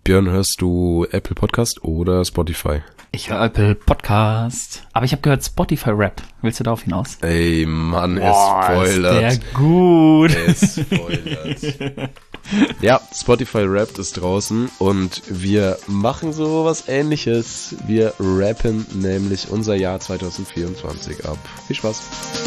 Björn, hörst du Apple Podcast oder Spotify? Ich höre Apple Podcast. Aber ich habe gehört Spotify Rap. Willst du darauf hinaus? Ey, Mann, es spoilert. Ist der gut. Es spoilert. Ja, Spotify Rap ist draußen und wir machen so was Ähnliches. Wir rappen nämlich unser Jahr 2024 ab. Viel Spaß.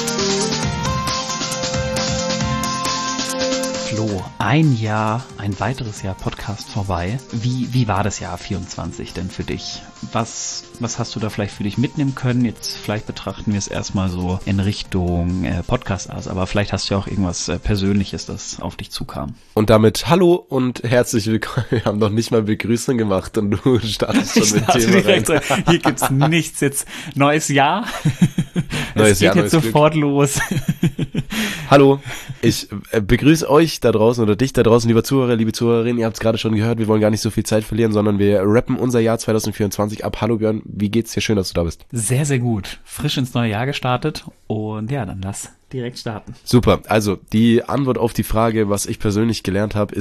Flo, ein weiteres Jahr Podcast vorbei. Wie war das Jahr 24 denn für dich? Was hast du da vielleicht für dich mitnehmen können? Jetzt vielleicht betrachten wir es erstmal so in Richtung Podcast aus, aber vielleicht hast du ja auch irgendwas Persönliches, das auf dich zukam. Und damit hallo und herzlich willkommen. Wir haben noch nicht mal Begrüßung gemacht und du startest schon mit Thema rein. Hier gibt's nichts jetzt. Neues Jahr. Neues Jahr, jetzt sofort Glück. Los. Hallo, ich begrüße euch da draußen oder dich da draußen, lieber Zuhörer, liebe Zuhörerinnen. Ihr habt es gerade schon gehört, wir wollen gar nicht so viel Zeit verlieren, sondern wir rappen unser Jahr 2024 ab. Hallo Björn, wie geht's dir? Schön, dass du da bist. Sehr, sehr gut. Frisch ins neue Jahr gestartet und ja, dann lass direkt starten. Super, also die Antwort auf die Frage, was ich persönlich gelernt habe,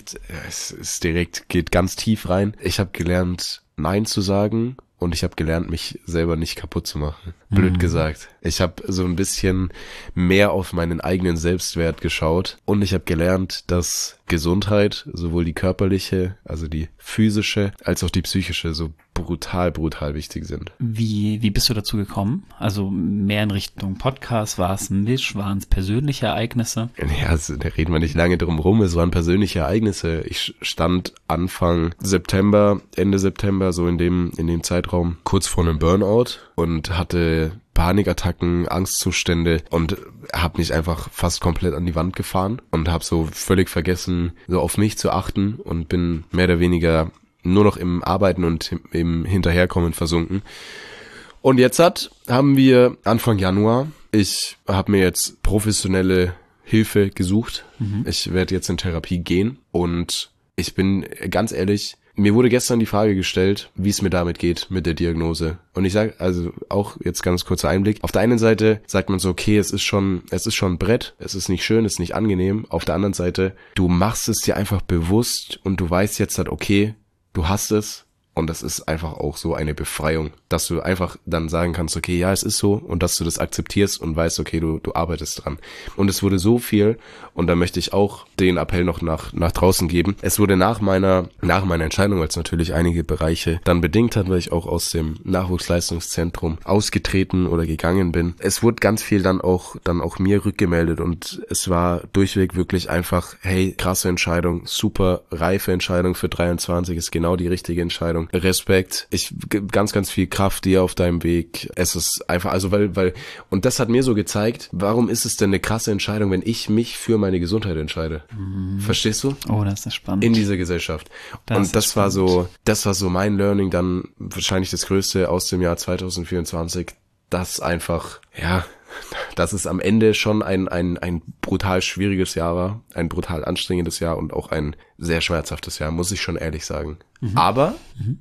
geht ganz tief rein. Ich habe gelernt, Nein zu sagen. Und ich habe gelernt, mich selber nicht kaputt zu machen. Blöd gesagt. Ich habe so ein bisschen mehr auf meinen eigenen Selbstwert geschaut. Und ich habe gelernt, dass Gesundheit, sowohl die körperliche, also die physische, als auch die psychische, so brutal wichtig sind. Wie bist du dazu gekommen? Also mehr in Richtung Podcast, war es ein Misch, waren es persönliche Ereignisse? Ja, da reden wir nicht lange drum rum, es waren persönliche Ereignisse. Ich stand Ende September, so in dem Zeitraum, kurz vor einem Burnout und hatte Panikattacken, Angstzustände und habe mich einfach fast komplett an die Wand gefahren und habe so völlig vergessen, so auf mich zu achten und bin mehr oder weniger nur noch im Arbeiten und im Hinterherkommen versunken. Und jetzt haben wir Anfang Januar. Ich habe mir jetzt professionelle Hilfe gesucht. Ich werde jetzt in Therapie gehen und ich bin ganz ehrlich, mir wurde gestern die Frage gestellt, wie es mir damit geht mit der Diagnose. Und ich sage, also auch jetzt ganz kurzer Einblick. Auf der einen Seite sagt man so, okay, es ist schon ein Brett, es ist nicht schön, es ist nicht angenehm. Auf der anderen Seite, du machst es dir einfach bewusst und du weißt jetzt halt, okay, du hast es. Und das ist einfach auch so eine Befreiung, dass du einfach dann sagen kannst, okay, ja, es ist so und dass du das akzeptierst und weißt, okay, du arbeitest dran. Und es wurde so viel und da möchte ich auch den Appell noch nach draußen geben. Es wurde nach meiner Entscheidung, weil es natürlich einige Bereiche dann bedingt hat, weil ich auch aus dem Nachwuchsleistungszentrum ausgetreten oder gegangen bin. Es wurde ganz viel dann auch mir rückgemeldet und es war durchweg wirklich einfach, hey, krasse Entscheidung, super reife Entscheidung für 23, ist genau die richtige Entscheidung. Respekt, ganz viel Kraft dir auf deinem Weg. Es ist einfach, also weil und das hat mir so gezeigt, warum ist es denn eine krasse Entscheidung, wenn ich mich für meine Gesundheit entscheide? Verstehst du? Oh, das ist spannend. In dieser Gesellschaft. Das war so mein Learning, dann wahrscheinlich das Größte aus dem Jahr 2024, dass einfach, ja, dass es am Ende schon ein brutal schwieriges Jahr war, ein brutal anstrengendes Jahr und auch ein sehr schmerzhaftes Jahr, muss ich schon ehrlich sagen. Aber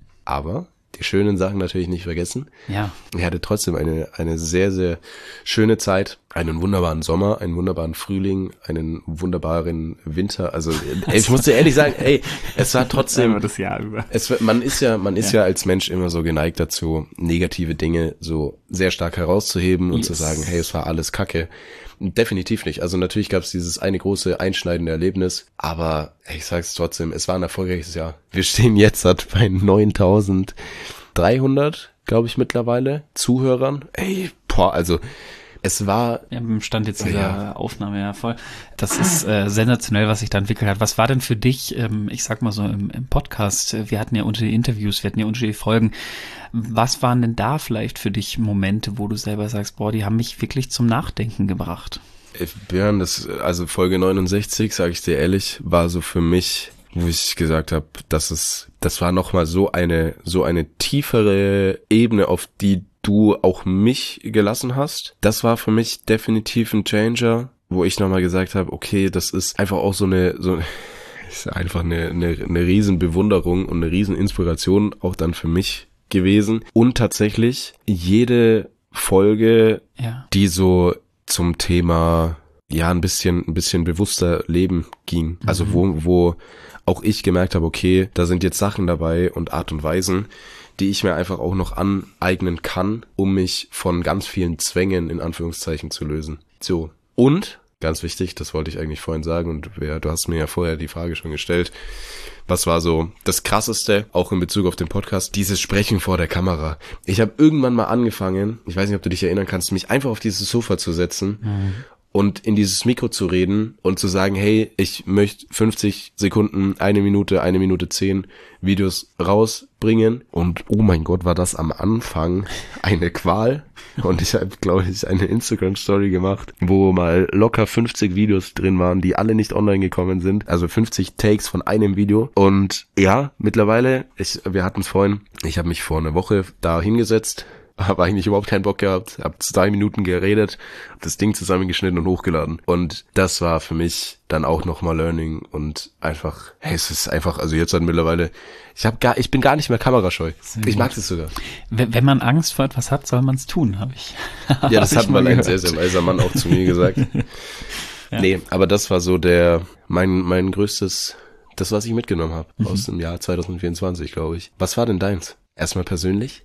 die schönen Sachen natürlich nicht vergessen. Ja. Ich hatte trotzdem eine sehr, sehr schöne Zeit, einen wunderbaren Sommer, einen wunderbaren Frühling, einen wunderbaren Winter. Also ich muss dir ehrlich sagen, es war trotzdem das Jahr über. Man ist ja als Mensch immer so geneigt dazu, negative Dinge so sehr stark herauszuheben und zu sagen, hey, es war alles Kacke. Definitiv nicht. Also natürlich gab es dieses eine große einschneidende Erlebnis, aber ich sag's trotzdem, es war ein erfolgreiches Jahr. Wir stehen jetzt bei 9.300, glaube ich, mittlerweile Zuhörern. Also es war... Ja, im Stand jetzt dieser Aufnahme, ja voll. Das ist sensationell, was sich da entwickelt hat. Was war denn für dich, ich sag mal so im Podcast, wir hatten ja unterschiedliche Interviews, wir hatten ja unterschiedliche Folgen. Was waren denn da vielleicht für dich Momente, wo du selber sagst, boah, die haben mich wirklich zum Nachdenken gebracht? Björn, also Folge 69, sage ich dir ehrlich, war so für mich, wo ich gesagt habe, das war nochmal so eine tiefere Ebene, auf die du auch mich gelassen hast. Das war für mich definitiv ein Changer, wo ich nochmal gesagt habe, okay, das ist einfach auch ist einfach eine riesen Bewunderung und eine riesen Inspiration auch dann für mich gewesen. Und tatsächlich jede Folge, die so zum Thema, ja, ein bisschen bewusster Leben ging. Also wo auch ich gemerkt habe, okay, da sind jetzt Sachen dabei und Art und Weisen, die ich mir einfach auch noch aneignen kann, um mich von ganz vielen Zwängen in Anführungszeichen zu lösen. So. Und, ganz wichtig, das wollte ich eigentlich vorhin sagen und du hast mir ja vorher die Frage schon gestellt, was war so das Krasseste, auch in Bezug auf den Podcast, dieses Sprechen vor der Kamera. Ich habe irgendwann mal angefangen, ich weiß nicht, ob du dich erinnern kannst, mich einfach auf dieses Sofa zu setzen und in dieses Mikro zu reden und zu sagen, hey, ich möchte 50 Sekunden, 1 Minute, 1 Minute 10 Videos rausbringen. Und oh mein Gott, war das am Anfang eine Qual. Und ich habe, glaube ich, eine Instagram-Story gemacht, wo mal locker 50 Videos drin waren, die alle nicht online gekommen sind. Also 50 Takes von einem Video. Und ja, mittlerweile, wir hatten es vorhin, ich habe mich vor einer Woche da hingesetzt, habe eigentlich überhaupt keinen Bock gehabt, habe 2 Minuten geredet, hab das Ding zusammengeschnitten und hochgeladen. Und das war für mich dann auch nochmal Learning und einfach, hey, es ist einfach, also jetzt halt mittlerweile, ich bin gar nicht mehr kamerascheu. Ich mag es sogar. Wenn man Angst vor etwas hat, soll man es tun, habe ich. Ja, das hat mal ein sehr, sehr weiser Mann auch zu mir gesagt. Ja. Nee, aber das war so mein größtes, das, was ich mitgenommen habe aus dem Jahr 2024, glaube ich. Was war denn deins? Erstmal persönlich?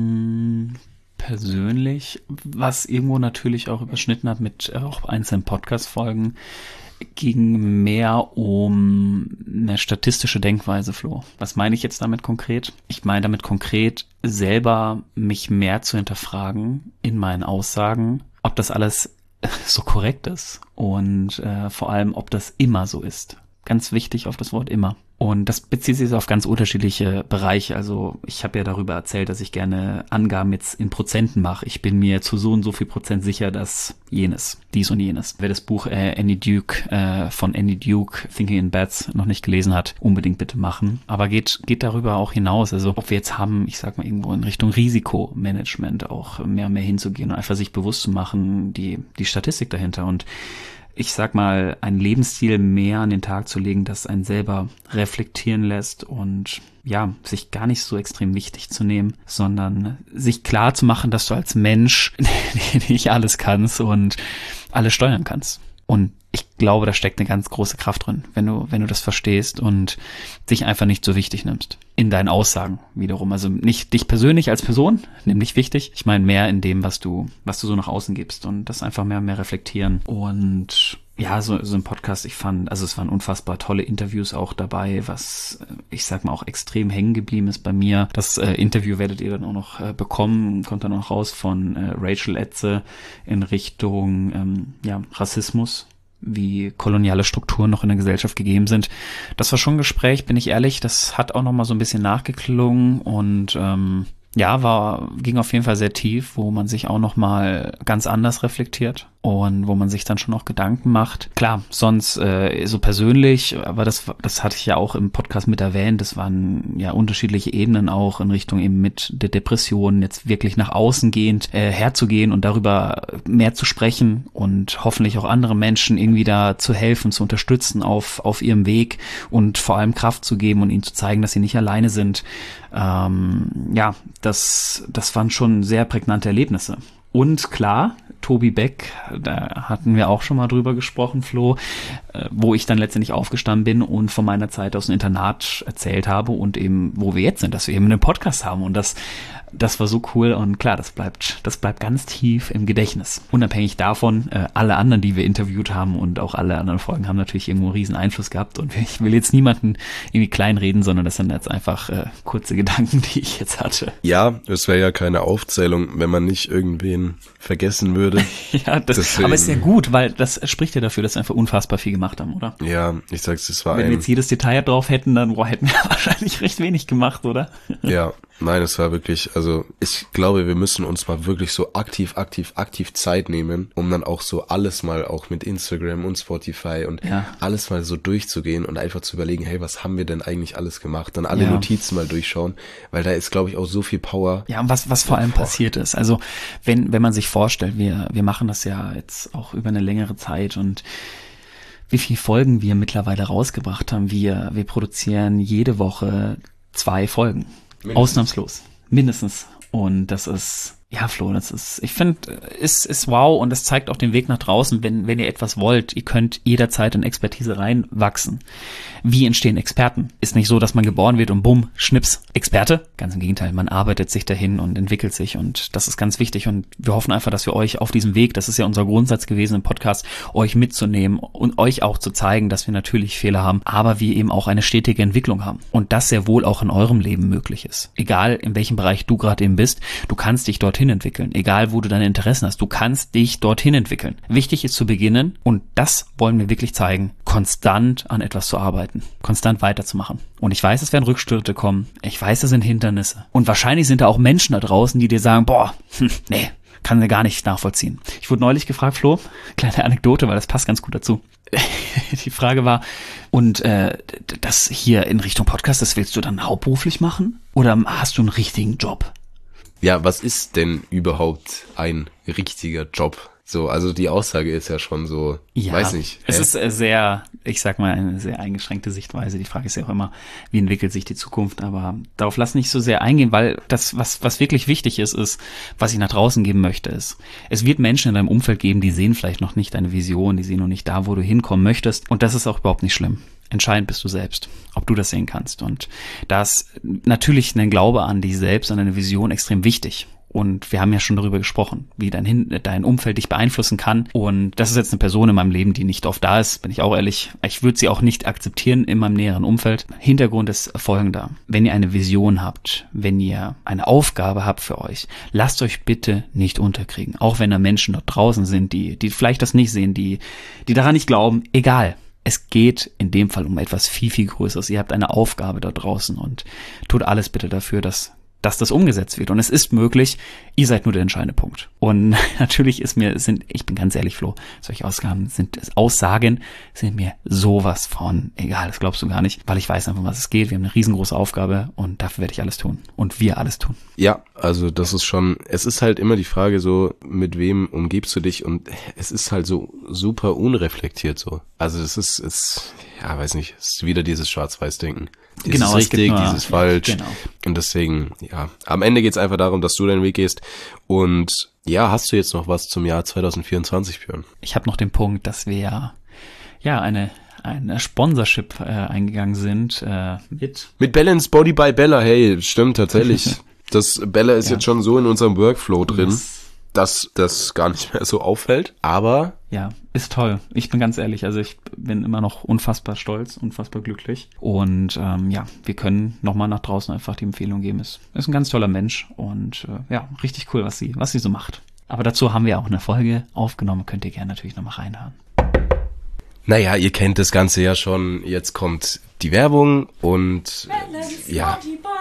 Persönlich, was irgendwo natürlich auch überschnitten hat mit auch einzelnen Podcast-Folgen, ging mehr um eine statistische Denkweise, Flo. Was meine ich jetzt damit konkret? Ich meine damit konkret, selber mich mehr zu hinterfragen in meinen Aussagen, ob das alles so korrekt ist und vor allem, ob das immer so ist. Ganz wichtig auf das Wort immer. Und das bezieht sich auf ganz unterschiedliche Bereiche. Also ich habe ja darüber erzählt, dass ich gerne Angaben jetzt in Prozenten mache. Ich bin mir zu so und so viel Prozent sicher, dass dies und jenes. Wer das Buch Annie Duke von Annie Duke, Thinking in Bets, noch nicht gelesen hat, unbedingt bitte machen. Aber geht darüber auch hinaus. Also ob wir jetzt haben, ich sag mal irgendwo in Richtung Risikomanagement auch mehr und mehr hinzugehen und einfach sich bewusst zu machen, die Statistik dahinter und ich sag mal, einen Lebensstil mehr an den Tag zu legen, das einen selber reflektieren lässt und ja, sich gar nicht so extrem wichtig zu nehmen, sondern sich klar zu machen, dass du als Mensch nicht alles kannst und alles steuern kannst. Und ich glaube, da steckt eine ganz große Kraft drin, wenn du das verstehst und dich einfach nicht so wichtig nimmst. In deinen Aussagen wiederum. Also nicht dich persönlich als Person, nämlich wichtig. Ich meine mehr in dem, was du so nach außen gibst und das einfach mehr und mehr reflektieren. Und ja, so ein Podcast, es waren unfassbar tolle Interviews auch dabei, was ich sag mal auch extrem hängen geblieben ist bei mir. Das Interview werdet ihr dann auch noch bekommen, kommt dann auch raus von Rachel Etze in Richtung Rassismus, wie koloniale Strukturen noch in der Gesellschaft gegeben sind. Das war schon ein Gespräch, bin ich ehrlich, das hat auch noch mal so ein bisschen nachgeklungen und ging auf jeden Fall sehr tief, wo man sich auch noch mal ganz anders reflektiert und wo man sich dann schon auch Gedanken macht. Klar, sonst so persönlich, aber das hatte ich ja auch im Podcast mit erwähnt, das waren ja unterschiedliche Ebenen auch in Richtung eben mit der Depression, jetzt wirklich nach außen gehend herzugehen und darüber mehr zu sprechen und hoffentlich auch andere Menschen irgendwie da zu helfen, zu unterstützen auf ihrem Weg und vor allem Kraft zu geben und ihnen zu zeigen, dass sie nicht alleine sind. Das waren schon sehr prägnante Erlebnisse. Und klar, Tobi Beck, da hatten wir auch schon mal drüber gesprochen, Flo, wo ich dann letztendlich aufgestanden bin und von meiner Zeit aus dem Internat erzählt habe und eben, wo wir jetzt sind, dass wir eben einen Podcast haben und das war so cool und klar, das bleibt ganz tief im Gedächtnis. Unabhängig davon, alle anderen, die wir interviewt haben und auch alle anderen Folgen haben natürlich irgendwo einen riesen Einfluss gehabt und ich will jetzt niemanden irgendwie kleinreden, sondern das sind jetzt einfach kurze Gedanken, die ich jetzt hatte. Ja, es wäre ja keine Aufzählung, wenn man nicht irgendwen vergessen würde. Ja, aber ist ja gut, weil das spricht ja dafür, dass wir einfach unfassbar viel gemacht haben, oder? Ja, ich sag's, es war wenn wir jetzt jedes Detail drauf hätten, dann hätten wir wahrscheinlich recht wenig gemacht, oder? Ja, nein, es war wirklich, also ich glaube, wir müssen uns mal wirklich so aktiv Zeit nehmen, um dann auch so alles mal auch mit Instagram und Spotify und alles mal so durchzugehen und einfach zu überlegen, hey, was haben wir denn eigentlich alles gemacht? Dann alle Notizen mal durchschauen, weil da ist, glaube ich, auch so viel Power. Ja, und was vor allem passiert ist, also wenn man sich vorstellt, wir machen das ja jetzt auch über eine längere Zeit und wie viele Folgen wir mittlerweile rausgebracht haben, wir produzieren jede Woche 2 Folgen. Ausnahmslos. Mindestens. Und das ist Ja, Flo, ich finde, ist wow und es zeigt auch den Weg nach draußen, wenn ihr etwas wollt. Ihr könnt jederzeit in Expertise reinwachsen. Wie entstehen Experten? Ist nicht so, dass man geboren wird und bumm, Schnips, Experte. Ganz im Gegenteil, man arbeitet sich dahin und entwickelt sich und das ist ganz wichtig und wir hoffen einfach, dass wir euch auf diesem Weg, das ist ja unser Grundsatz gewesen im Podcast, euch mitzunehmen und euch auch zu zeigen, dass wir natürlich Fehler haben, aber wir eben auch eine stetige Entwicklung haben und das sehr wohl auch in eurem Leben möglich ist. Egal, in welchem Bereich du gerade eben bist, du kannst dich dorthin entwickeln. Egal, wo du deine Interessen hast, du kannst dich dorthin entwickeln. Wichtig ist zu beginnen, und das wollen wir wirklich zeigen, konstant an etwas zu arbeiten, konstant weiterzumachen. Und ich weiß, es werden Rückschritte kommen, ich weiß, es sind Hindernisse. Und wahrscheinlich sind da auch Menschen da draußen, die dir sagen, boah, nee, kann mir gar nicht nachvollziehen. Ich wurde neulich gefragt, Flo, kleine Anekdote, weil das passt ganz gut dazu. Die Frage war, und das hier in Richtung Podcast, das willst du dann hauptberuflich machen? Oder hast du einen richtigen Job? Ja, was ist denn überhaupt ein richtiger Job? So, also die Aussage ist ja schon so, ja, weiß nicht. Es ist sehr, ich sag mal, eine sehr eingeschränkte Sichtweise. Die Frage ist ja auch immer, wie entwickelt sich die Zukunft? Aber darauf lass nicht so sehr eingehen, weil das, was wirklich wichtig ist, was ich nach draußen geben möchte, ist, es wird Menschen in deinem Umfeld geben, die sehen vielleicht noch nicht deine Vision, die sehen noch nicht da, wo du hinkommen möchtest. Und das ist auch überhaupt nicht schlimm. Entscheidend bist du selbst, ob du das sehen kannst. Und da ist natürlich ein Glaube an dich selbst, an deine Vision extrem wichtig. Und wir haben ja schon darüber gesprochen, wie dein Umfeld dich beeinflussen kann. Und das ist jetzt eine Person in meinem Leben, die nicht oft da ist, bin ich auch ehrlich. Ich würde sie auch nicht akzeptieren in meinem näheren Umfeld. Hintergrund ist folgender. Wenn ihr eine Vision habt, wenn ihr eine Aufgabe habt für euch, lasst euch bitte nicht unterkriegen. Auch wenn da Menschen dort draußen sind, die vielleicht das nicht sehen, die daran nicht glauben, egal. Es geht in dem Fall um etwas viel, viel Größeres. Ihr habt eine Aufgabe da draußen und tut alles bitte dafür, dass das umgesetzt wird. Und es ist möglich, ihr seid nur der entscheidende Punkt. Und natürlich ich bin ganz ehrlich, Flo, solche Aussagen sind mir sowas von egal, das glaubst du gar nicht, weil ich weiß einfach, was es geht. Wir haben eine riesengroße Aufgabe und dafür werde ich alles tun. Und wir alles tun. Ja, also das ist schon, es ist halt immer die Frage so, mit wem umgibst du dich, und es ist halt so super unreflektiert so. Also es ist weiß nicht, es ist wieder dieses Schwarz-Weiß-Denken. Dieses genau, richtig, dieses falsch. Genau. Und deswegen, am Ende geht's einfach darum, dass du deinen Weg gehst. Und ja, hast du jetzt noch was zum Jahr 2024, Björn? Ich habe noch den Punkt, dass wir eine Sponsorship eingegangen sind mit Balance Body by Bella. Hey, stimmt tatsächlich. Das Bella ist jetzt schon so in unserem Workflow drin, dass das gar nicht mehr so auffällt, aber ja, ist toll. Ich bin ganz ehrlich, also ich bin immer noch unfassbar stolz, unfassbar glücklich und wir können nochmal nach draußen einfach die Empfehlung geben. Ist ein ganz toller Mensch und richtig cool, was sie so macht. Aber dazu haben wir auch eine Folge aufgenommen, könnt ihr gerne natürlich nochmal reinhören. Naja, ihr kennt das Ganze ja schon, jetzt kommt die Werbung und ja.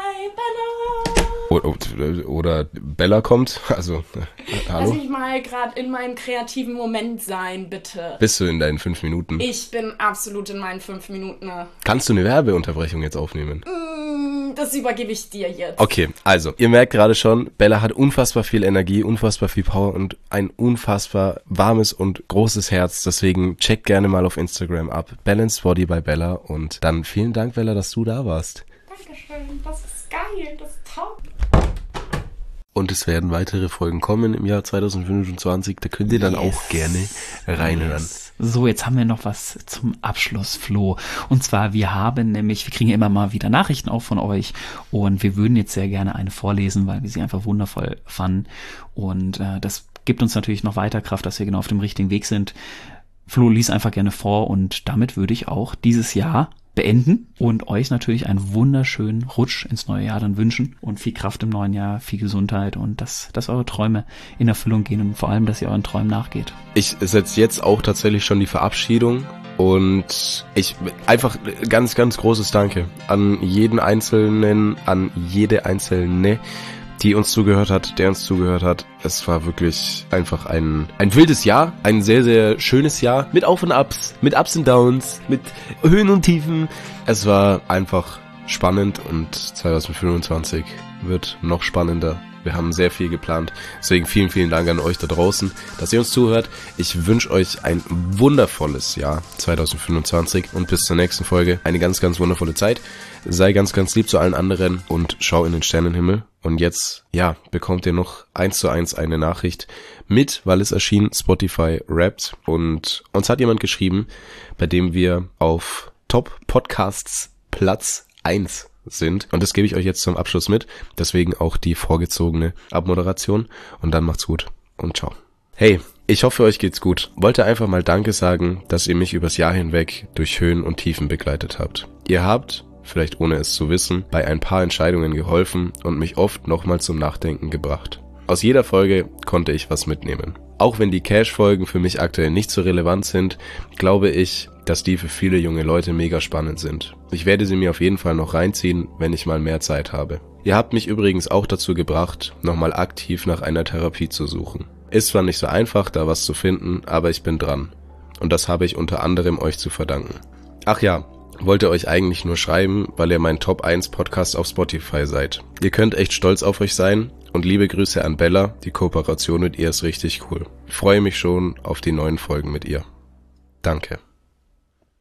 Oder Bella kommt, also hallo. Lass mich mal gerade in meinem kreativen Moment sein, bitte. Bist du in deinen 5 Minuten? Ich bin absolut in meinen 5 Minuten. Kannst du eine Werbeunterbrechung jetzt aufnehmen? Das übergebe ich dir jetzt. Okay, also, ihr merkt gerade schon, Bella hat unfassbar viel Energie, unfassbar viel Power und ein unfassbar warmes und großes Herz. Deswegen checkt gerne mal auf Instagram ab. Balanced Body by Bella. Und dann vielen Dank, Bella, dass du da warst. Dankeschön, das ist geil, das ist top. Und es werden weitere Folgen kommen im Jahr 2025. Da könnt ihr dann auch gerne reinhören. So, jetzt haben wir noch was zum Abschluss, Flo. Und zwar, wir kriegen ja immer mal wieder Nachrichten auch von euch. Und wir würden jetzt sehr gerne eine vorlesen, weil wir sie einfach wundervoll fanden. Und das gibt uns natürlich noch weiter Kraft, dass wir genau auf dem richtigen Weg sind. Flo, lies einfach gerne vor und damit würde ich auch dieses Jahr beenden und euch natürlich einen wunderschönen Rutsch ins neue Jahr dann wünschen und viel Kraft im neuen Jahr, viel Gesundheit und dass eure Träume in Erfüllung gehen und vor allem, dass ihr euren Träumen nachgeht. Ich setze jetzt auch tatsächlich schon die Verabschiedung und ich einfach ganz, ganz großes Danke an jeden Einzelnen, an jede Einzelne, die uns zugehört hat, der uns zugehört hat. Es war wirklich einfach ein wildes Jahr, ein sehr, sehr schönes Jahr mit Auf und Abs, mit Ups und Downs, mit Höhen und Tiefen. Es war einfach spannend und 2025 wird noch spannender Wir haben sehr viel geplant. Deswegen vielen, vielen Dank an euch da draußen, dass ihr uns zuhört. Ich wünsche euch ein wundervolles Jahr 2025 und bis zur nächsten Folge eine ganz, ganz wundervolle Zeit. Sei ganz, ganz lieb zu allen anderen und schau in den Sternenhimmel. Und jetzt, ja, bekommt ihr noch 1:1 eine Nachricht mit, weil es erschien, Spotify Wrapped. Und uns hat jemand geschrieben, bei dem wir auf Top Podcasts Platz 1 sind. Und das gebe ich euch jetzt zum Abschluss mit. Deswegen auch die vorgezogene Abmoderation. Und dann macht's gut und ciao. Hey, ich hoffe, euch geht's gut. Wollte einfach mal Danke sagen, dass ihr mich übers Jahr hinweg durch Höhen und Tiefen begleitet habt. Ihr habt, vielleicht ohne es zu wissen, bei ein paar Entscheidungen geholfen und mich oft nochmal zum Nachdenken gebracht. Aus jeder Folge konnte ich was mitnehmen. Auch wenn die Cash-Folgen für mich aktuell nicht so relevant sind, glaube ich, dass die für viele junge Leute mega spannend sind. Ich werde sie mir auf jeden Fall noch reinziehen, wenn ich mal mehr Zeit habe. Ihr habt mich übrigens auch dazu gebracht, nochmal aktiv nach einer Therapie zu suchen. Ist zwar nicht so einfach, da was zu finden, aber ich bin dran. Und das habe ich unter anderem euch zu verdanken. Ach ja, wollte euch eigentlich nur schreiben, weil ihr mein Top 1 Podcast auf Spotify seid. Ihr könnt echt stolz auf euch sein und liebe Grüße an Bella, die Kooperation mit ihr ist richtig cool. Ich freue mich schon auf die neuen Folgen mit ihr. Danke.